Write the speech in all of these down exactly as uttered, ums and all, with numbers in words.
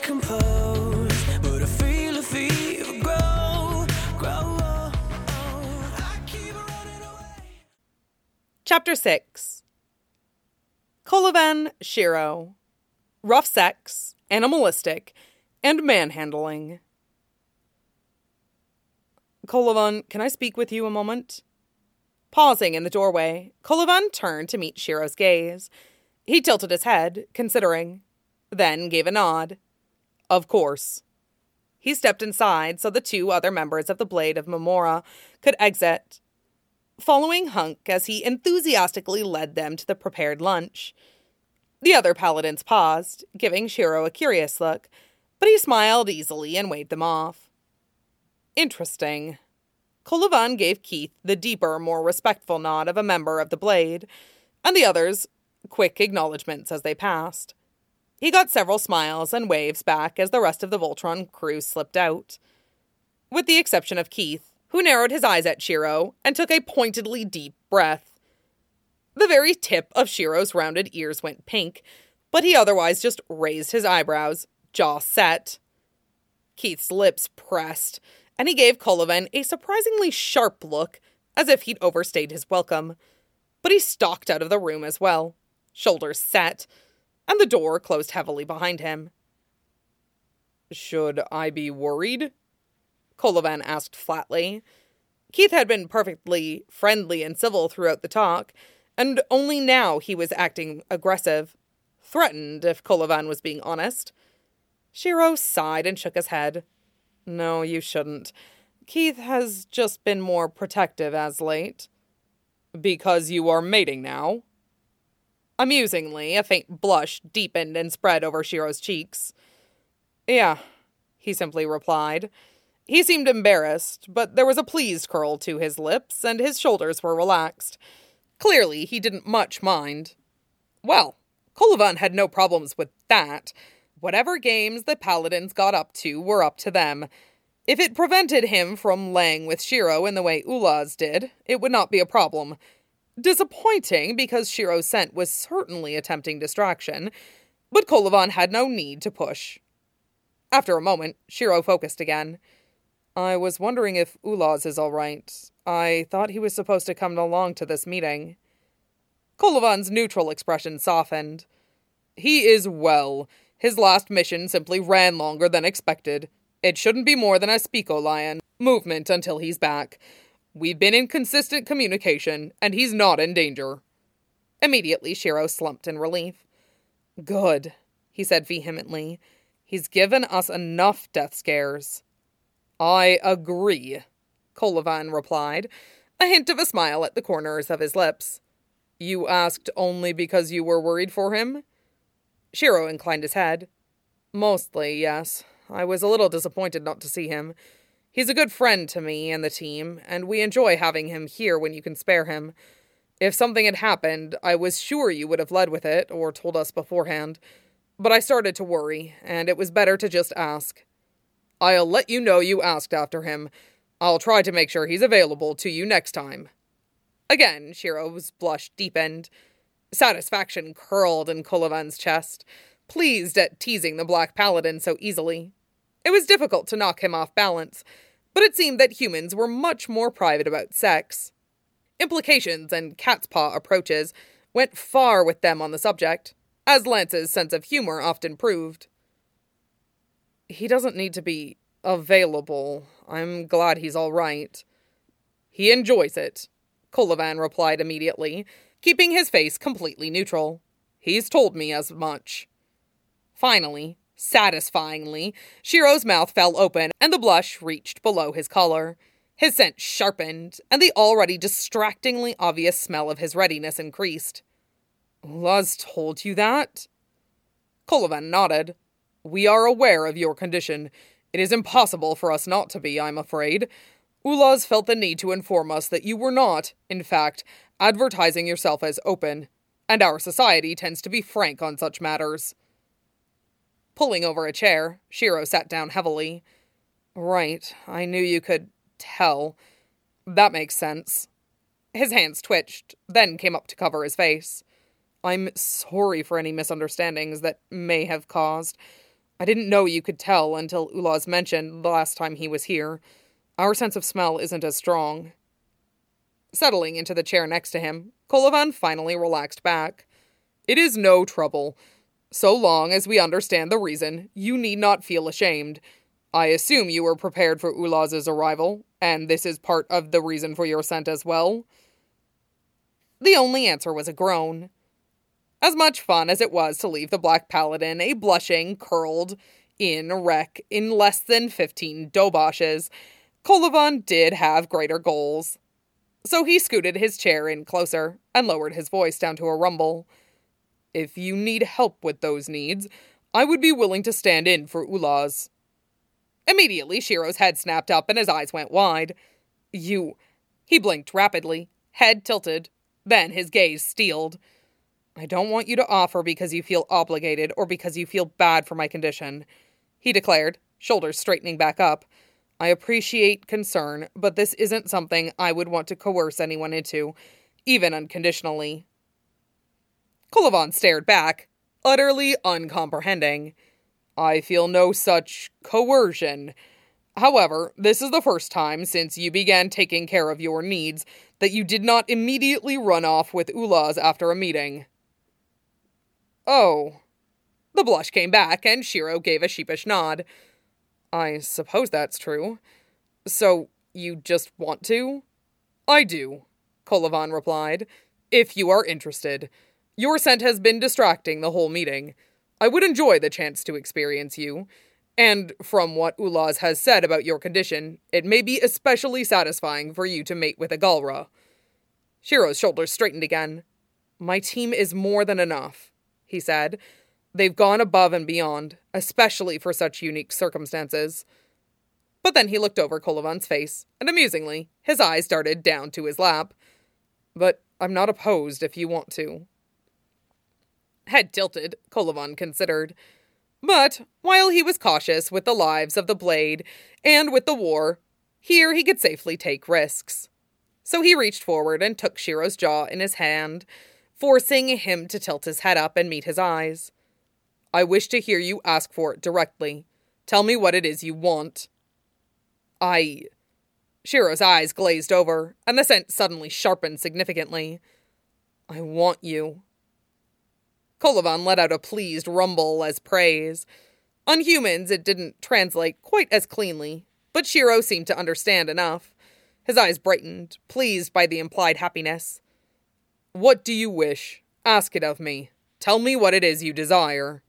decompose, but I feel a fever grow, grow. I keep running away. Chapter six. Colovan Shiro. Rough sex, animalistic, and manhandling. Colovan, can I speak with you a moment? Pausing in the doorway, Colovan turned to meet Shiro's gaze. He tilted his head, considering, then gave a nod. Of course. He stepped inside so the two other members of the Blade of Mamora could exit, following Hunk as he enthusiastically led them to the prepared lunch. The other paladins paused, giving Shiro a curious look, but he smiled easily and waved them off. Interesting. Colovan gave Keith the deeper, more respectful nod of a member of the Blade, and the others quick acknowledgments as they passed. He got several smiles and waves back as the rest of the Voltron crew slipped out. With the exception of Keith, who narrowed his eyes at Shiro and took a pointedly deep breath. The very tip of Shiro's rounded ears went pink, but he otherwise just raised his eyebrows, jaw set. Keith's lips pressed, and he gave Colovan a surprisingly sharp look, as if he'd overstayed his welcome. But he stalked out of the room as well, shoulders set, and the door closed heavily behind him. Should I be worried? Colovan asked flatly. Keith had been perfectly friendly and civil throughout the talk, and only now he was acting aggressive. Threatened, if Colovan was being honest. Shiro sighed and shook his head. No, you shouldn't. Keith has just been more protective as late. Because you are mating now? Amusingly, a faint blush deepened and spread over Shiro's cheeks. Yeah, he simply replied. He seemed embarrassed, but there was a pleased curl to his lips, and his shoulders were relaxed. Clearly, he didn't much mind. Well, Colovan had no problems with that. Whatever games the paladins got up to were up to them. If it prevented him from laying with Shiro in the way Ulaz did, it would not be a problem. Disappointing, because Shiro's scent was certainly a tempting distraction, but Colovan had no need to push. After a moment, Shiro focused again. I was wondering if Ulaz is all right. I thought he was supposed to come along to this meeting. Colovan's neutral expression softened. He is well. His last mission simply ran longer than expected. It shouldn't be more than a Spico Lion movement until he's back. We've been in consistent communication, and he's not in danger. Immediately, Shiro slumped in relief. Good, he said vehemently. He's given us enough death scares. I agree, Colovan replied, a hint of a smile at the corners of his lips. You asked only because you were worried for him? Shiro inclined his head. Mostly, yes. I was a little disappointed not to see him. He's a good friend to me and the team, and we enjoy having him here when you can spare him. If something had happened, I was sure you would have led with it, or told us beforehand. But I started to worry, and it was better to just ask. I'll let you know you asked after him. I'll try to make sure he's available to you next time. Again, Shiro's blush deepened. Satisfaction curled in Colovan's chest, pleased at teasing the Black Paladin so easily. It was difficult to knock him off balance, but it seemed that humans were much more private about sex. Implications and cat's paw approaches went far with them on the subject, as Lance's sense of humor often proved. He doesn't need to be available. I'm glad he's all right. He enjoys it, Colovan replied immediately, keeping his face completely neutral. He's told me as much. Finally, satisfyingly, Shiro's mouth fell open and the blush reached below his collar. His scent sharpened, and the already distractingly obvious smell of his readiness increased. Ulaz told you that? Colovan nodded. We are aware of your condition. It is impossible for us not to be, I'm afraid. Ulaz felt the need to inform us that you were not, in fact, advertising yourself as open, and our society tends to be frank on such matters. Pulling over a chair, Shiro sat down heavily. Right, I knew you could tell. That makes sense. His hands twitched, then came up to cover his face. I'm sorry for any misunderstandings that may have caused. I didn't know you could tell until Ulaz mentioned the last time he was here. Our sense of smell isn't as strong. Settling into the chair next to him, Colavan finally relaxed back. It is no trouble. So long as we understand the reason, you need not feel ashamed. I assume you were prepared for Ulaz's arrival, and this is part of the reason for your scent as well? The only answer was a groan. As much fun as it was to leave the Black Paladin a blushing, curled-in wreck in less than fifteen doboshes, Colavan did have greater goals. So he scooted his chair in closer and lowered his voice down to a rumble. If you need help with those needs, I would be willing to stand in for Ulaz. Immediately, Shiro's head snapped up and his eyes went wide. You... He blinked rapidly, head tilted, then his gaze steeled. I don't want you to offer because you feel obligated or because you feel bad for my condition, he declared, shoulders straightening back up. I appreciate concern, but this isn't something I would want to coerce anyone into, even unconditionally. Colavan stared back, utterly uncomprehending. I feel no such coercion. However, this is the first time since you began taking care of your needs that you did not immediately run off with Ulaz after a meeting. Oh. The blush came back, and Shiro gave a sheepish nod. I suppose that's true. So, you just want to? I do, Colavan replied. If you are interested. Your scent has been distracting the whole meeting. I would enjoy the chance to experience you. And from what Ulaz has said about your condition, it may be especially satisfying for you to mate with a Galra. Shiro's shoulders straightened again. My team is more than enough, he said. They've gone above and beyond, especially for such unique circumstances. But then he looked over Colavan's face, and amusingly, his eyes darted down to his lap. But I'm not opposed if you want to. Head tilted, Colavan considered. But while he was cautious with the lives of the Blade and with the war, here he could safely take risks. So he reached forward and took Shiro's jaw in his hand, forcing him to tilt his head up and meet his eyes. I wish to hear you ask for it directly. Tell me what it is you want. I... Shiro's eyes glazed over, and the scent suddenly sharpened significantly. I want you. Colavan let out a pleased rumble as praise. On humans, it didn't translate quite as cleanly, but Shiro seemed to understand enough. His eyes brightened, pleased by the implied happiness. What do you wish? Ask it of me. Tell me what it is you desire.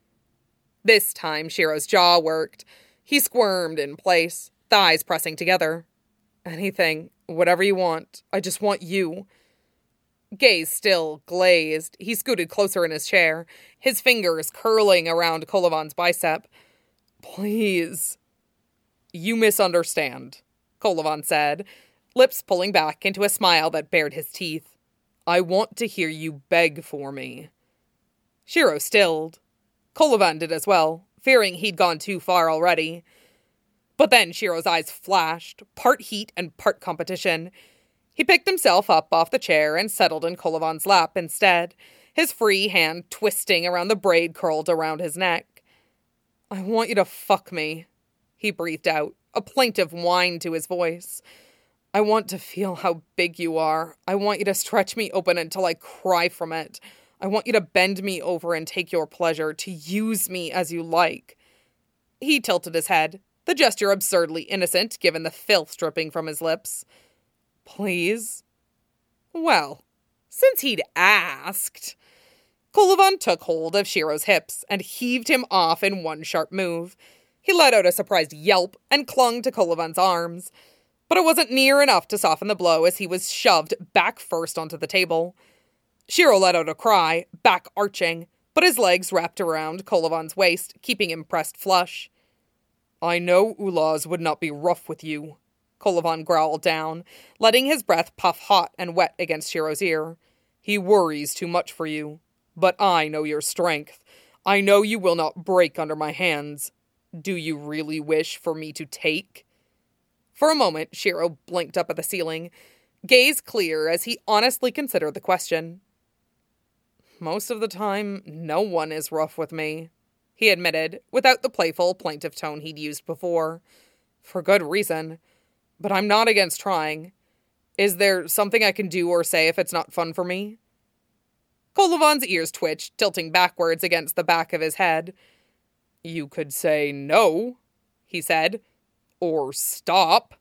This time, Shiro's jaw worked. He squirmed in place, thighs pressing together. Anything, whatever you want. I just want you. Gaze still glazed, he scooted closer in his chair, his fingers curling around Colavan's bicep. Please. You misunderstand, Colavan said, lips pulling back into a smile that bared his teeth. I want to hear you beg for me. Shiro stilled. Colavan did as well, fearing he'd gone too far already. But then Shiro's eyes flashed, part heat and part competition. He picked himself up off the chair and settled in Colavan's lap instead, his free hand twisting around the braid curled around his neck. I want you to fuck me, he breathed out, a plaintive whine to his voice. I want to feel how big you are. I want you to stretch me open until I cry from it. I want you to bend me over and take your pleasure, to use me as you like. He tilted his head, the gesture absurdly innocent given the filth dripping from his lips. Please? Well, since he'd asked... Colavan took hold of Shiro's hips and heaved him off in one sharp move. He let out a surprised yelp and clung to Colavan's arms. But it wasn't near enough to soften the blow as he was shoved back first onto the table. Shiro let out a cry, back arching, but his legs wrapped around Colavan's waist, keeping him pressed flush. I know Ulaz would not be rough with you, Colavan growled down, letting his breath puff hot and wet against Shiro's ear. He worries too much for you. But I know your strength. I know you will not break under my hands. Do you really wish for me to take? For a moment, Shiro blinked up at the ceiling, gaze clear as he honestly considered the question. Most of the time, no one is rough with me, he admitted, without the playful, plaintive tone he'd used before. For good reason. But I'm not against trying. Is there something I can do or say if it's not fun for me? Kolovan's ears twitched, tilting backwards against the back of his head. You could say no, he said. Or stop.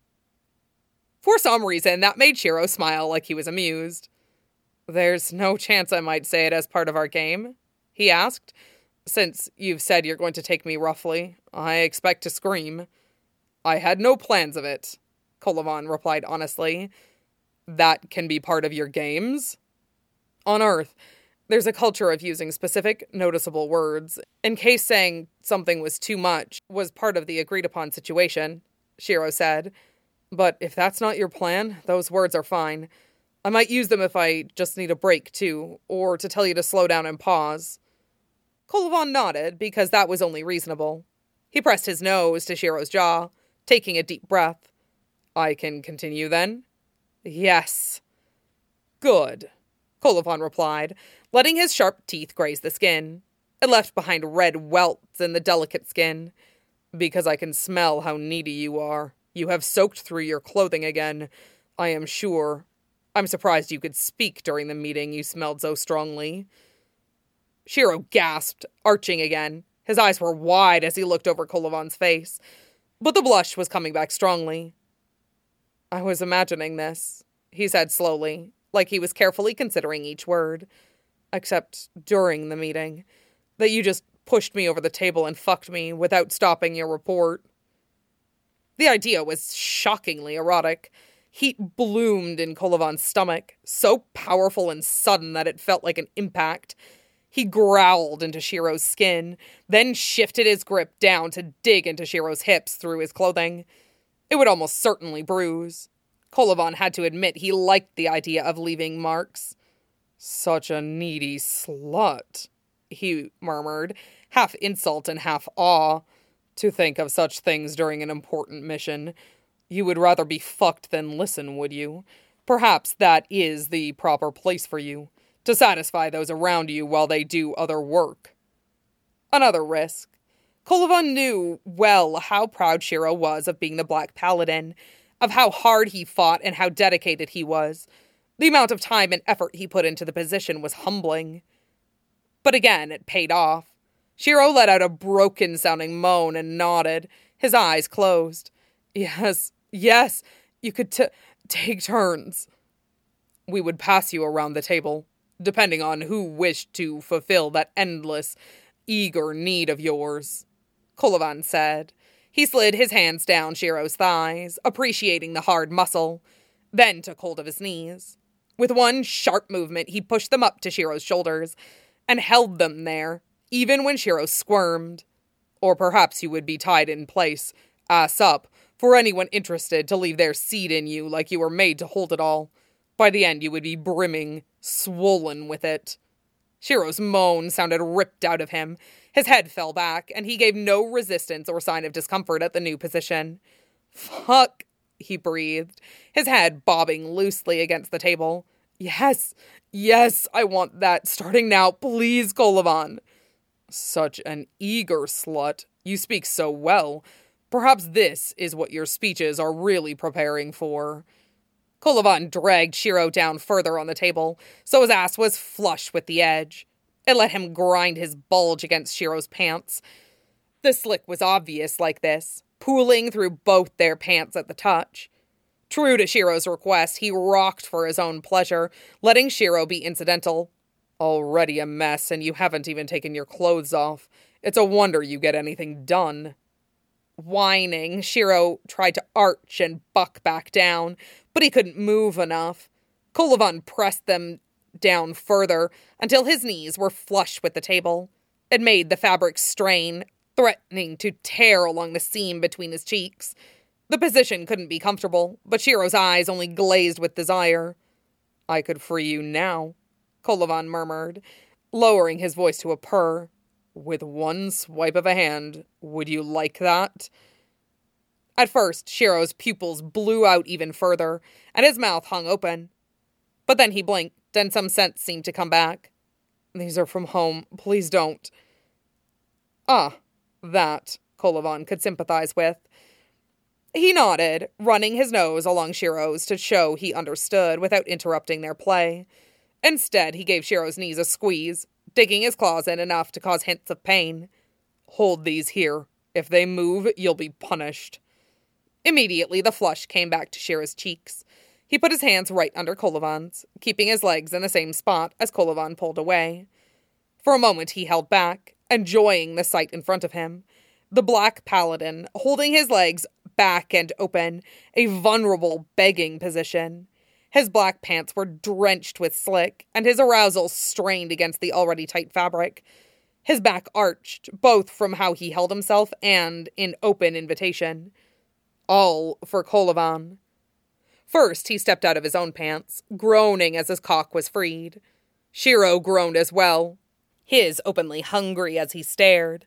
For some reason, that made Shiro smile like he was amused. There's no chance I might say it as part of our game, he asked. Since you've said you're going to take me roughly, I expect to scream. I had no plans of it, Kolovan replied honestly. That can be part of your games? On Earth, there's a culture of using specific, noticeable words, in case saying something was too much was part of the agreed-upon situation, Shiro said. But if that's not your plan, those words are fine. I might use them if I just need a break, too, or to tell you to slow down and pause. Kolovan nodded, because that was only reasonable. He pressed his nose to Shiro's jaw, taking a deep breath. I can continue, then? Yes. Good, Kolovan replied, letting his sharp teeth graze the skin. It left behind red welts in the delicate skin. Because I can smell how needy you are. You have soaked through your clothing again, I am sure. I'm surprised you could speak during the meeting, you smelled so strongly. Shiro gasped, arching again. His eyes were wide as he looked over Kolovan's face, but the blush was coming back strongly. I was imagining this, he said slowly, like he was carefully considering each word. Except during the meeting. That you just pushed me over the table and fucked me without stopping your report. The idea was shockingly erotic. Heat bloomed in Kolovan's stomach, so powerful and sudden that it felt like an impact. He growled into Shiro's skin, then shifted his grip down to dig into Shiro's hips through his clothing. It would almost certainly bruise. Kolovan had to admit he liked the idea of leaving marks. Such a needy slut, he murmured, half insult and half awe. To think of such things during an important mission. You would rather be fucked than listen, would you? Perhaps that is the proper place for you, to satisfy those around you while they do other work. Another risk. Kolovan knew well how proud Shiro was of being the Black Paladin, of how hard he fought and how dedicated he was. The amount of time and effort he put into the position was humbling. But again, it paid off. Shiro let out a broken-sounding moan and nodded, his eyes closed. Yes, yes, you could t- take turns. We would pass you around the table, depending on who wished to fulfill that endless, eager need of yours, Kolovan said. He slid his hands down Shiro's thighs, appreciating the hard muscle, then took hold of his knees. With one sharp movement, he pushed them up to Shiro's shoulders and held them there, even when Shiro squirmed. Or perhaps you would be tied in place, ass up, for anyone interested to leave their seed in you like you were made to hold it all. By the end you would be brimming, swollen with it. Shiro's moan sounded ripped out of him. His head fell back, and he gave no resistance or sign of discomfort at the new position. Fuck, he breathed, his head bobbing loosely against the table. Yes, yes, I want that, starting now, please, Kolovan. Such an eager slut. You speak so well. Perhaps this is what your speeches are really preparing for. Kolovan dragged Shiro down further on the table, so his ass was flush with the edge. It let him grind his bulge against Shiro's pants. The slick was obvious like this, pooling through both their pants at the touch. True to Shiro's request, he rocked for his own pleasure, letting Shiro be incidental. Already a mess, and you haven't even taken your clothes off. It's a wonder you get anything done. Whining, Shiro tried to arch and buck back down, but he couldn't move enough. Kolovan pressed them down further until his knees were flush with the table. It made the fabric strain, threatening to tear along the seam between his cheeks. The position couldn't be comfortable, but Shiro's eyes only glazed with desire. I could free you now, Kolovan murmured, lowering his voice to a purr. With one swipe of a hand, would you like that? At first, Shiro's pupils blew out even further, and his mouth hung open. But then he blinked, and some sense seemed to come back. These are from home. Please don't. Ah, that, Colavan could sympathize with. He nodded, running his nose along Shiro's to show he understood without interrupting their play. Instead, he gave Shiro's knees a squeeze, digging his claws in enough to cause hints of pain. Hold these here. If they move, you'll be punished. Immediately, the flush came back to Shiro's cheeks. He put his hands right under Colavan's, keeping his legs in the same spot as Colavan pulled away. For a moment, he held back, enjoying the sight in front of him. The Black Paladin, holding his legs back and open, a vulnerable, begging position. His black pants were drenched with slick, and his arousal strained against the already tight fabric. His back arched, both from how he held himself and in open invitation. All for Colavan. First, he stepped out of his own pants, groaning as his cock was freed. Shiro groaned as well, his openly hungry as he stared.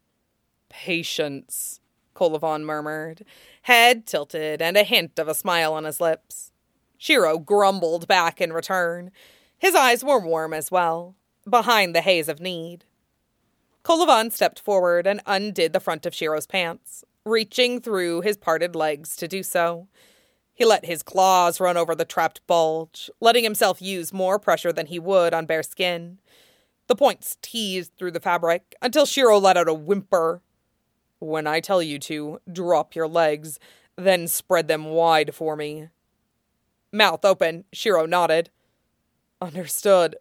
Patience, Colavan murmured, head tilted and a hint of a smile on his lips. Shiro grumbled back in return. His eyes were warm as well, behind the haze of need. Colavan stepped forward and undid the front of Shiro's pants, reaching through his parted legs to do so. He let his claws run over the trapped bulge, letting himself use more pressure than he would on bare skin. The points teased through the fabric until Shiro let out a whimper. When I tell you to, drop your legs, then spread them wide for me. Mouth open, Shiro nodded. Understood.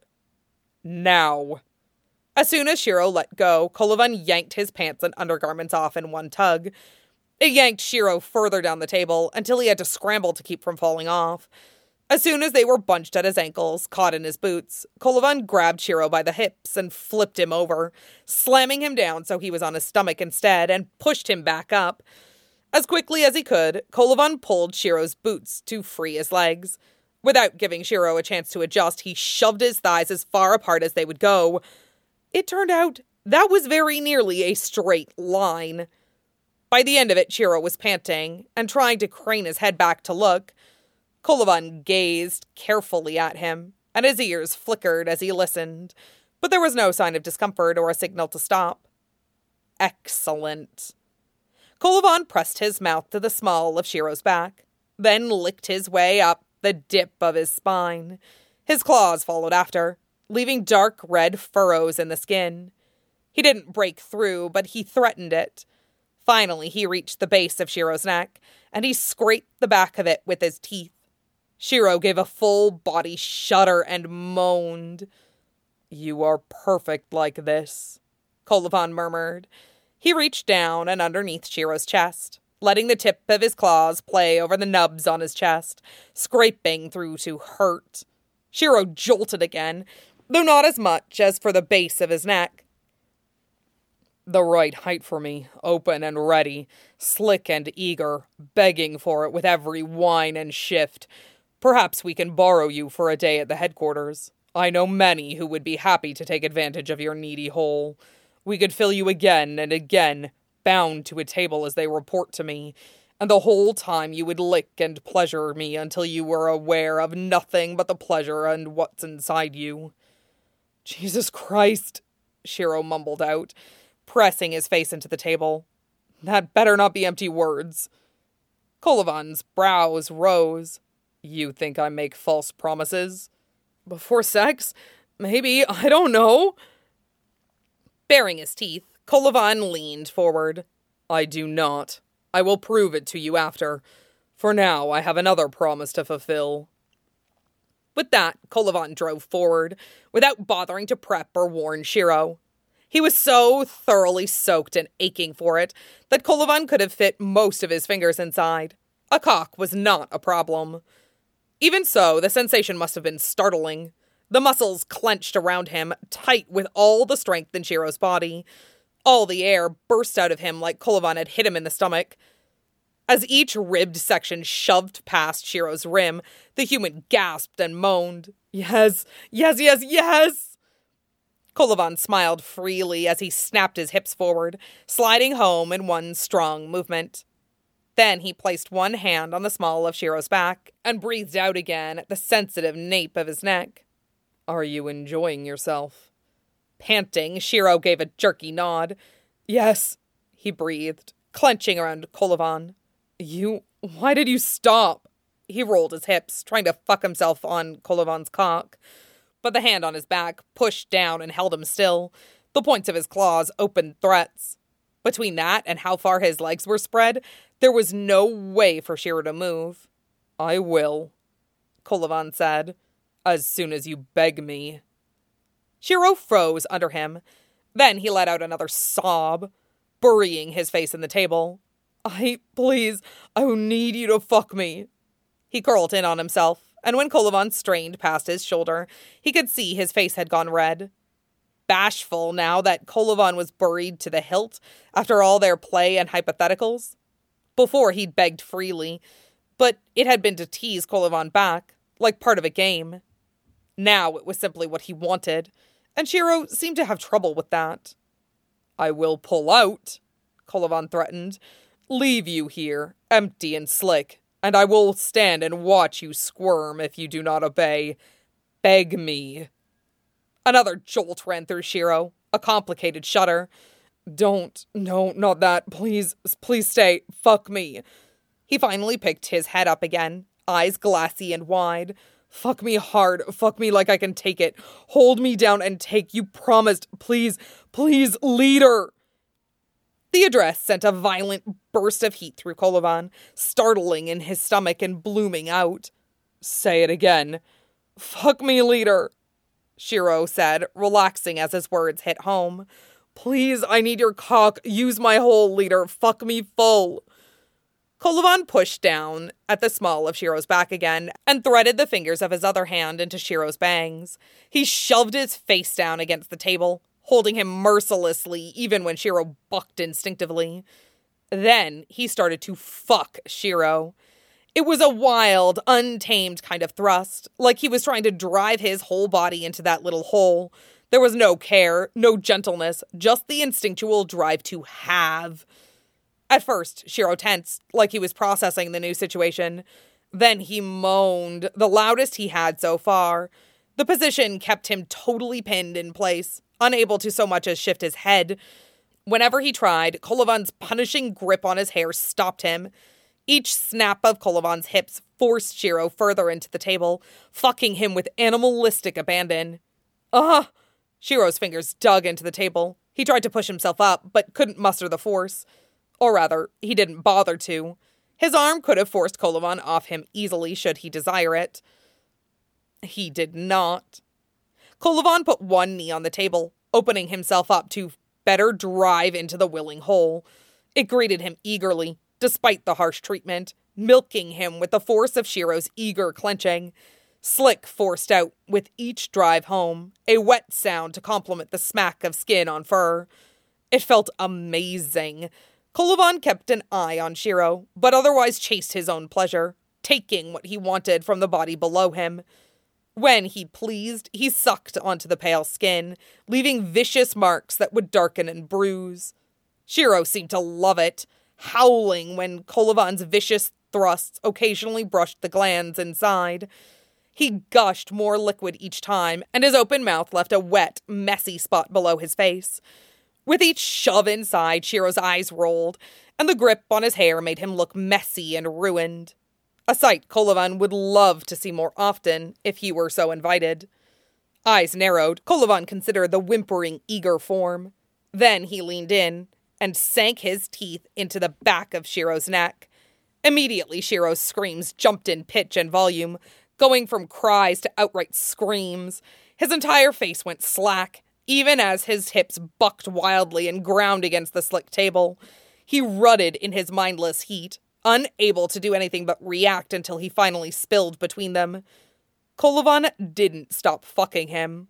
Now. As soon as Shiro let go, Colavan yanked his pants and undergarments off in one tug. It yanked Shiro further down the table until he had to scramble to keep from falling off. As soon as they were bunched at his ankles, caught in his boots, Colavan grabbed Shiro by the hips and flipped him over, slamming him down so he was on his stomach instead, and pushed him back up. As quickly as he could, Colavan pulled Shiro's boots to free his legs. Without giving Shiro a chance to adjust, he shoved his thighs as far apart as they would go. It turned out that was very nearly a straight line. By the end of it, Shiro was panting and trying to crane his head back to look. Colavan gazed carefully at him, and his ears flickered as he listened, but there was no sign of discomfort or a signal to stop. Excellent. Colavan pressed his mouth to the small of Shiro's back, then licked his way up the dip of his spine. His claws followed after, leaving dark red furrows in the skin. He didn't break through, but he threatened it. Finally, he reached the base of Shiro's neck, and he scraped the back of it with his teeth. Shiro gave a full body shudder and moaned. You are perfect like this, Colavan murmured. He reached down and underneath Shiro's chest, letting the tip of his claws play over the nubs on his chest, scraping through to hurt. Shiro jolted again, though not as much as for the base of his neck. The right height for me, open and ready, slick and eager, begging for it with every whine and shift. Perhaps we can borrow you for a day at the headquarters. I know many who would be happy to take advantage of your needy hole. We could fill you again and again, bound to a table as they report to me, and the whole time you would lick and pleasure me until you were aware of nothing but the pleasure and what's inside you. Jesus Christ, Shiro mumbled out, pressing his face into the table. That better not be empty words. Colavan's brows rose. You think I make false promises? Before sex? Maybe, I don't know. Baring his teeth, Colavan leaned forward. I do not. I will prove it to you after. For now, I have another promise to fulfill. With that, Colavan drove forward, without bothering to prep or warn Shiro. He was so thoroughly soaked and aching for it that Colavan could have fit most of his fingers inside. A cock was not a problem. Even so, the sensation must have been startling. The muscles clenched around him, tight with all the strength in Shiro's body. All the air burst out of him like Colavan had hit him in the stomach. As each ribbed section shoved past Shiro's rim, the human gasped and moaned. Yes, yes, yes, yes! Colavan smiled freely as he snapped his hips forward, sliding home in one strong movement. Then he placed one hand on the small of Shiro's back and breathed out again at the sensitive nape of his neck. Are you enjoying yourself? Panting, Shiro gave a jerky nod. Yes, he breathed, clenching around Kolovan. You, why did you stop? He rolled his hips, trying to fuck himself on Kolovan's cock. But the hand on his back pushed down and held him still. The points of his claws opened threats. Between that and how far his legs were spread, there was no way for Shiro to move. I will, Kolovan said, as soon as you beg me. Shiro froze under him. Then he let out another sob, burying his face in the table. I, please, I need you to fuck me. He curled in on himself, and when Kolovan strained past his shoulder, he could see his face had gone red. Bashful now that Kolovan was buried to the hilt after all their play and hypotheticals. Before he'd begged freely, but it had been to tease Kolovan back, like part of a game. Now it was simply what he wanted, and Shiro seemed to have trouble with that. I will pull out, Kolovan threatened. Leave you here, empty and slick, and I will stand and watch you squirm if you do not obey. Beg me. Another jolt ran through Shiro, a complicated shudder. Don't, no, not that, please, please stay, fuck me. He finally picked his head up again, eyes glassy and wide. Fuck me hard, fuck me like I can take it. Hold me down and take, you promised, please, please, leader. The address sent a violent burst of heat through Kolovan, startling in his stomach and blooming out. Say it again. Fuck me, leader, Shiro said, relaxing as his words hit home. Please, I need your cock. Use my hole, leader. Fuck me full. Kolovan pushed down at the small of Shiro's back again and threaded the fingers of his other hand into Shiro's bangs. He shoved his face down against the table, holding him mercilessly even when Shiro bucked instinctively. Then he started to fuck Shiro. It was a wild, untamed kind of thrust, like he was trying to drive his whole body into that little hole. There was no care, no gentleness, just the instinctual drive to have. At first, Shiro tensed, like he was processing the new situation. Then he moaned, the loudest he had so far. The position kept him totally pinned in place, unable to so much as shift his head. Whenever he tried, Kolovan's punishing grip on his hair stopped him. Each snap of Kolovan's hips forced Shiro further into the table, fucking him with animalistic abandon. Ugh! Shiro's fingers dug into the table. He tried to push himself up, but couldn't muster the force. Or rather, he didn't bother to. His arm could have forced Kolovan off him easily should he desire it. He did not. Kolovan put one knee on the table, opening himself up to better drive into the willing hole. It greeted him eagerly, despite the harsh treatment, milking him with the force of Shiro's eager clenching. Slick forced out with each drive home, a wet sound to complement the smack of skin on fur. It felt amazing. Kolovan kept an eye on Shiro, but otherwise chased his own pleasure, taking what he wanted from the body below him. When he pleased, he sucked onto the pale skin, leaving vicious marks that would darken and bruise. Shiro seemed to love it, howling when Kolovan's vicious thrusts occasionally brushed the glands inside. He gushed more liquid each time, and his open mouth left a wet, messy spot below his face. With each shove inside, Shiro's eyes rolled, and the grip on his hair made him look messy and ruined. A sight Kolovan would love to see more often, if he were so invited. Eyes narrowed, Kolovan considered the whimpering, eager form. Then he leaned in, and sank his teeth into the back of Shiro's neck. Immediately, Shiro's screams jumped in pitch and volume, going from cries to outright screams. His entire face went slack, even as his hips bucked wildly and ground against the slick table. He rutted in his mindless heat, unable to do anything but react until he finally spilled between them. Kolovan didn't stop fucking him.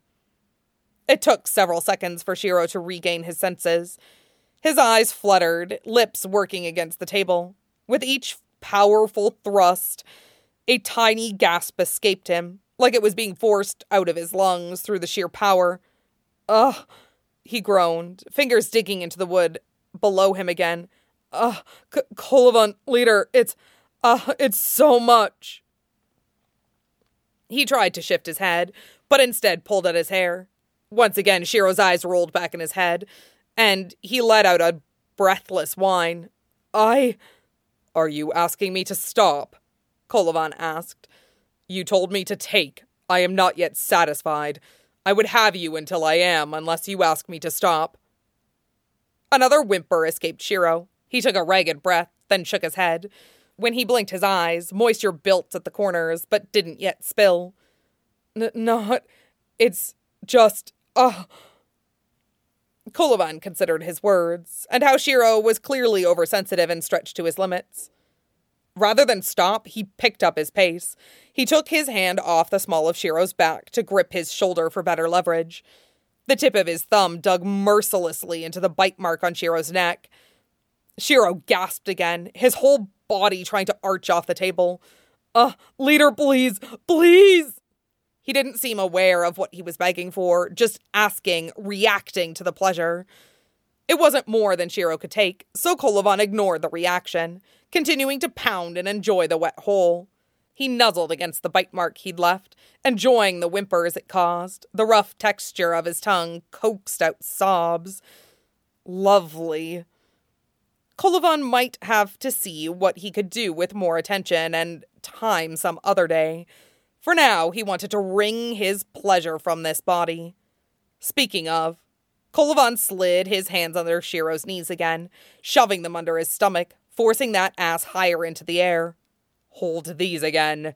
It took several seconds for Shiro to regain his senses. His eyes fluttered, lips working against the table. With each powerful thrust, a tiny gasp escaped him, like it was being forced out of his lungs through the sheer power. Ugh, he groaned, fingers digging into the wood below him again. Ugh, K- Kolovan, leader, it's, uh, it's so much. He tried to shift his head, but instead pulled at his hair. Once again, Shiro's eyes rolled back in his head. and he let out a breathless whine. I... Are you asking me to stop? Colovan asked. You told me to take. I am not yet satisfied. I would have you until I am, unless you ask me to stop. Another whimper escaped Shiro. He took a ragged breath, then shook his head. When he blinked his eyes, moisture built at the corners, but didn't yet spill. N- not... It's just... Ugh... Colovan considered his words, and how Shiro was clearly oversensitive and stretched to his limits. Rather than stop, he picked up his pace. He took his hand off the small of Shiro's back to grip his shoulder for better leverage. The tip of his thumb dug mercilessly into the bite mark on Shiro's neck. Shiro gasped again, his whole body trying to arch off the table. Uh, leader, please, please! He didn't seem aware of what he was begging for, just asking, reacting to the pleasure. It wasn't more than Shiro could take, so Colovan ignored the reaction, continuing to pound and enjoy the wet hole. He nuzzled against the bite mark he'd left, enjoying the whimpers it caused. The rough texture of his tongue coaxed out sobs. Lovely. Colovan might have to see what he could do with more attention and time some other day. For now, he wanted to wring his pleasure from this body. Speaking of, Colovan slid his hands under Shiro's knees again, shoving them under his stomach, forcing that ass higher into the air. Hold these again.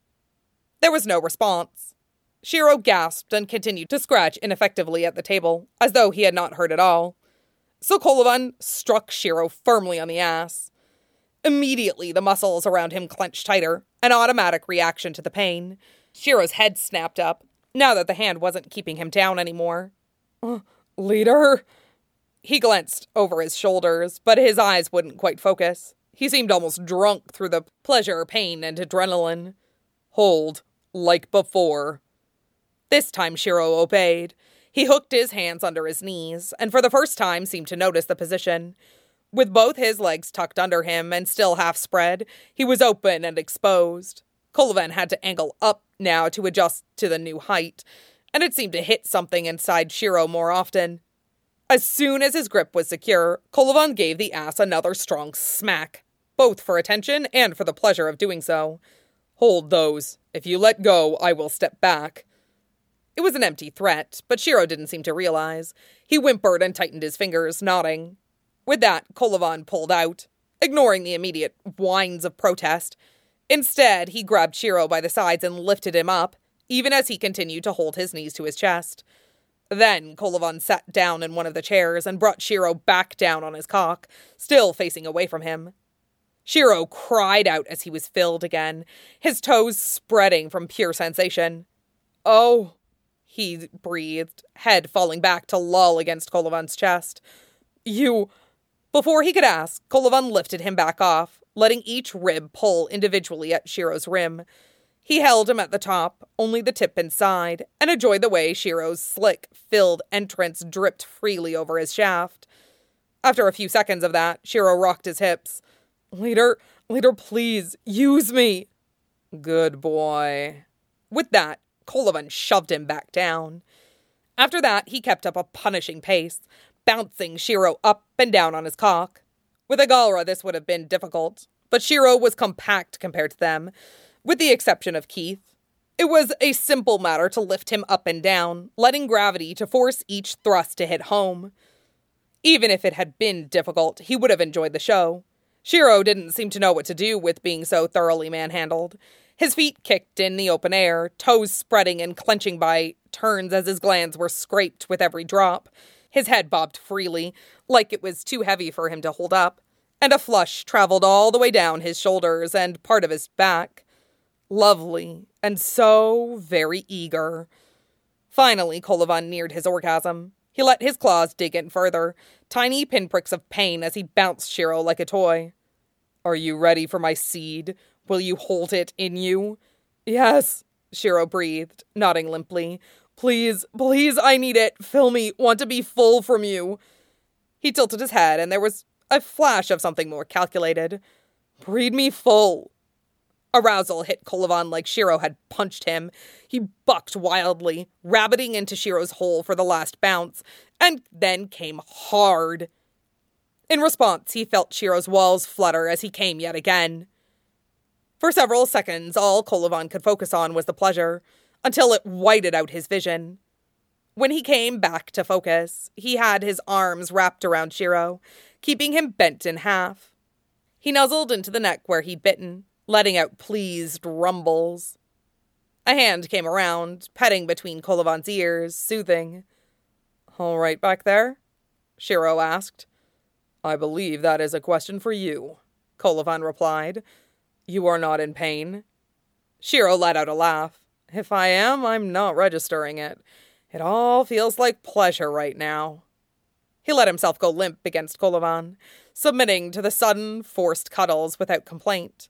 There was no response. Shiro gasped and continued to scratch ineffectively at the table, as though he had not heard at all. So Colovan struck Shiro firmly on the ass. Immediately, the muscles around him clenched tighter, an automatic reaction to the pain. Shiro's head snapped up, now that the hand wasn't keeping him down anymore. Uh, leader? He glanced over his shoulders, but his eyes wouldn't quite focus. He seemed almost drunk through the pleasure, pain, and adrenaline. Hold, like before. This time Shiro obeyed. He hooked his hands under his knees, and for the first time seemed to notice the position. With both his legs tucked under him and still half spread, he was open and exposed. Colovan had to angle up now to adjust to the new height, and it seemed to hit something inside Shiro more often. As soon as his grip was secure, Colovan gave the ass another strong smack, both for attention and for the pleasure of doing so. Hold those. If you let go, I will step back. It was an empty threat, but Shiro didn't seem to realize. He whimpered and tightened his fingers, nodding. With that, Colovan pulled out, ignoring the immediate whines of protest. Instead, he grabbed Shiro by the sides and lifted him up, even as he continued to hold his knees to his chest. Then Colovan sat down in one of the chairs and brought Shiro back down on his cock, still facing away from him. Shiro cried out as he was filled again, his toes spreading from pure sensation. Oh, he breathed, head falling back to loll against Colovan's chest. You... Before he could ask, Colovan lifted him back off, letting each rib pull individually at Shiro's rim. He held him at the top, only the tip inside, and enjoyed the way Shiro's slick, filled entrance dripped freely over his shaft. After a few seconds of that, Shiro rocked his hips. Leader, leader, please, use me. Good boy. With that, Colovan shoved him back down. After that, he kept up a punishing pace, bouncing Shiro up and down on his cock. With a Galra, this would have been difficult, but Shiro was compact compared to them, with the exception of Keith. It was a simple matter to lift him up and down, letting gravity to force each thrust to hit home. Even if it had been difficult, he would have enjoyed the show. Shiro didn't seem to know what to do with being so thoroughly manhandled. His feet kicked in the open air, toes spreading and clenching by turns as his glands were scraped with every drop. His head bobbed freely, like it was too heavy for him to hold up, and a flush traveled all the way down his shoulders and part of his back. Lovely, and so very eager. Finally, Colovan neared his orgasm. He let his claws dig in further, tiny pinpricks of pain as he bounced Shiro like a toy. Are you ready for my seed? Will you hold it in you? Yes, Shiro breathed, nodding limply. Please, please, I need it. Fill me. Want to be full from you. He tilted his head, and there was a flash of something more calculated. Breed me full. Arousal hit Colavan like Shiro had punched him. He bucked wildly, rabbiting into Shiro's hole for the last bounce, and then came hard. In response, he felt Shiro's walls flutter as he came yet again. For several seconds, all Colavan could focus on was the pleasure, until it whited out his vision. When he came back to focus, he had his arms wrapped around Shiro, keeping him bent in half. He nuzzled into the neck where he'd bitten, letting out pleased rumbles. A hand came around, petting between Colavan's ears, soothing. "All right back there?" Shiro asked. "I believe that is a question for you," Colavan replied. "You are not in pain?" Shiro let out a laugh. "If I am, I'm not registering it. It all feels like pleasure right now." He let himself go limp against Colavan, submitting to the sudden, forced cuddles without complaint.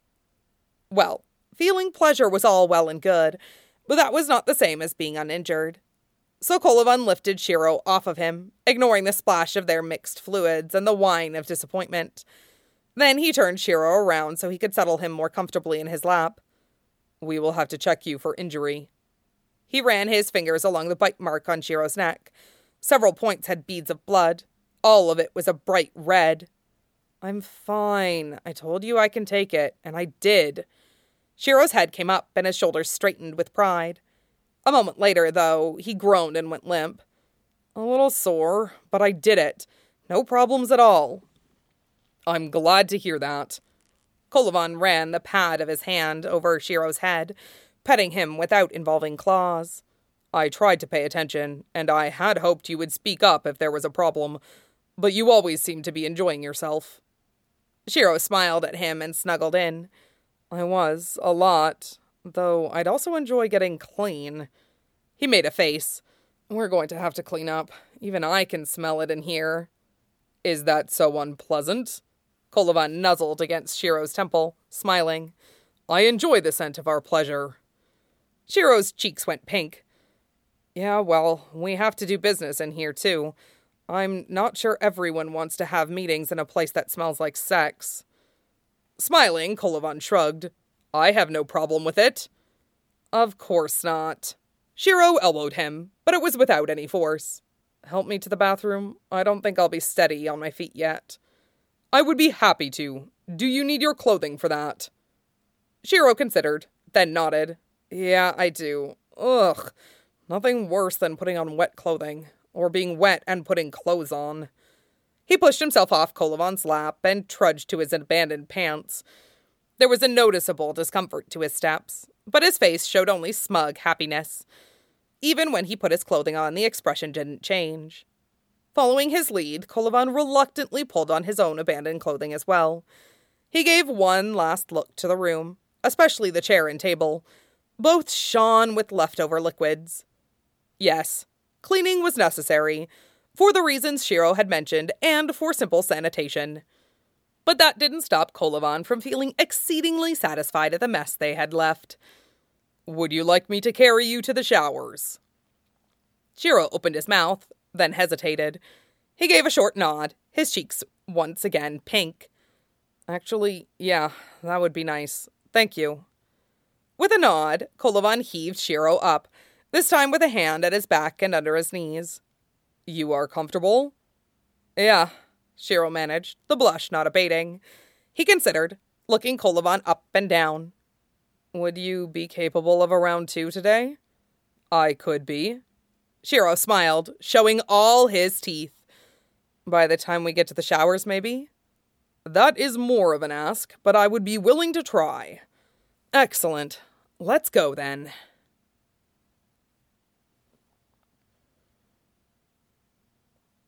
Well, feeling pleasure was all well and good, but that was not the same as being uninjured. So Colavan lifted Shiro off of him, ignoring the splash of their mixed fluids and the whine of disappointment. Then he turned Shiro around so he could settle him more comfortably in his lap. "We will have to check you for injury." He ran his fingers along the bite mark on Shiro's neck. Several points had beads of blood. All of it was a bright red. "I'm fine. I told you I can take it, and I did." Shiro's head came up and his shoulders straightened with pride. A moment later, though, he groaned and went limp. "A little sore, but I did it. No problems at all." "I'm glad to hear that." Colavan ran the pad of his hand over Shiro's head, petting him without involving claws. "I tried to pay attention, and I had hoped you would speak up if there was a problem, but you always seem to be enjoying yourself." Shiro smiled at him and snuggled in. "I was, a lot, though I'd also enjoy getting clean." He made a face. "We're going to have to clean up. Even I can smell it in here." "Is that so unpleasant?" Colavan nuzzled against Shiro's temple, smiling. "I enjoy the scent of our pleasure." Shiro's cheeks went pink. "Yeah, well, we have to do business in here, too. I'm not sure everyone wants to have meetings in a place that smells like sex." Smiling, Colavan shrugged. "I have no problem with it." "Of course not." Shiro elbowed him, but it was without any force. "Help me to the bathroom? I don't think I'll be steady on my feet yet." "I would be happy to. Do you need your clothing for that?" Shiro considered, then nodded. "Yeah, I do. Ugh. Nothing worse than putting on wet clothing, or being wet and putting clothes on." He pushed himself off Colavan's lap and trudged to his abandoned pants. There was a noticeable discomfort to his steps, but his face showed only smug happiness. Even when he put his clothing on, the expression didn't change. Following his lead, Colavan reluctantly pulled on his own abandoned clothing as well. He gave one last look to the room, especially the chair and table. Both shone with leftover liquids. Yes, cleaning was necessary, for the reasons Shiro had mentioned, and for simple sanitation. But that didn't stop Colavan from feeling exceedingly satisfied at the mess they had left. "Would you like me to carry you to the showers?" Shiro opened his mouth, then hesitated. He gave a short nod, his cheeks once again pink. "Actually, yeah, that would be nice. Thank you." With a nod, Colavan heaved Shiro up, this time with a hand at his back and under his knees. "You are comfortable?" "Yeah," Shiro managed, the blush not abating. He considered, looking Colavan up and down. "Would you be capable of a round two today?" "I could be." Shiro smiled, showing all his teeth. "By the time we get to the showers, maybe?" "That is more of an ask, but I would be willing to try." "Excellent. Let's go, then."